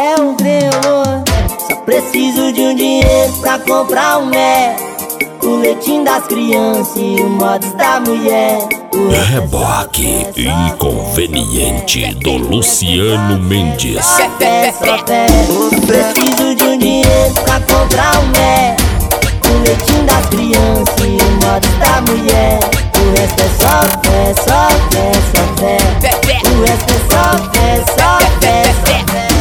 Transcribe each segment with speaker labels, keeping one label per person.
Speaker 1: é um crioulo. Só preciso de um dinheiro pra comprar um Mac, o leitinho das crianças e o mods da mulher.
Speaker 2: Reboque inconveniente do Luciano Mendes.
Speaker 1: Só preciso de um dinheiro pra comprar um Mac, o leitinho das crianças e o mods da mulher. O resto é só fé, só fé, só fé. O resto é só fé, só fé, só fé.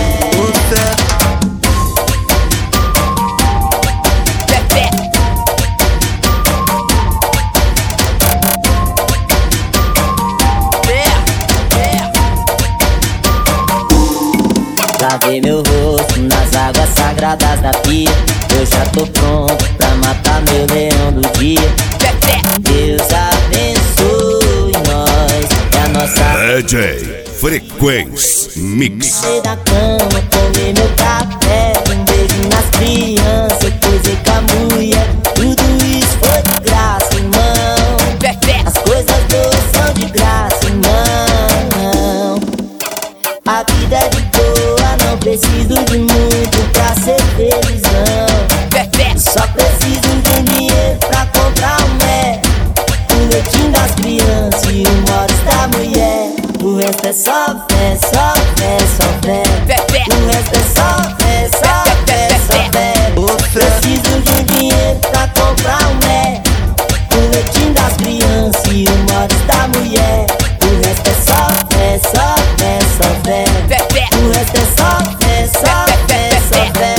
Speaker 1: Lavei meu rosto nas águas sagradas da pia. Eu já tô pronto pra matar meu leão do dia. Deus abençoe nós e a nossa
Speaker 2: DJ Frequência Mix.
Speaker 1: Saí da cama, tomei meu café, um beijo nas crianças, coisei com a mulher. Tudo isso foi de graça, irmão. As coisas boas são de graça, irmão. A vida é de boa, não preciso de muito pra ser felizão. Só preciso de um dinheiro pra comprar um Mac, o leitinho das crianças e o mods da mulher. O resto é só fé, só fé, só fé. O resto é só fé, só fé, só fé. Preciso de um dinheiro pra comprar um Mac, o leitinho das crianças e o mods da mulher. O resto é só fé, só fé, só fé. O resto é só fé, só fé, só fé.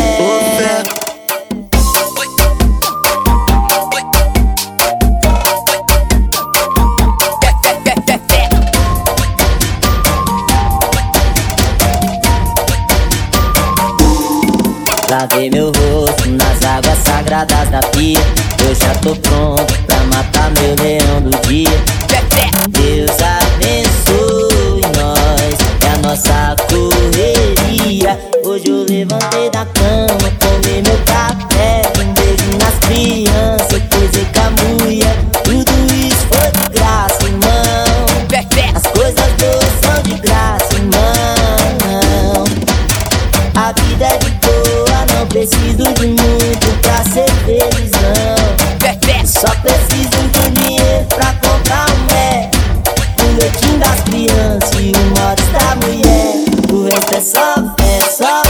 Speaker 1: Lavei meu rosto nas águas sagradas da pia. Eu já tô pronto pra matar meu leão do dia. Deus abençoe nós e a nossa correria. Hoje eu levantei da cama, tomei meu café, um beijo nas crianças, coisei com a mulher. Tudo isso foi de graça, irmão. As coisas boas são de graça, irmão. A vida é de boa, não preciso de muito pra ser felizão. Só preciso de um dinheiro pra comprar um Mac, o leitinho das crianças e o mods da mulher. O resto é só fé, só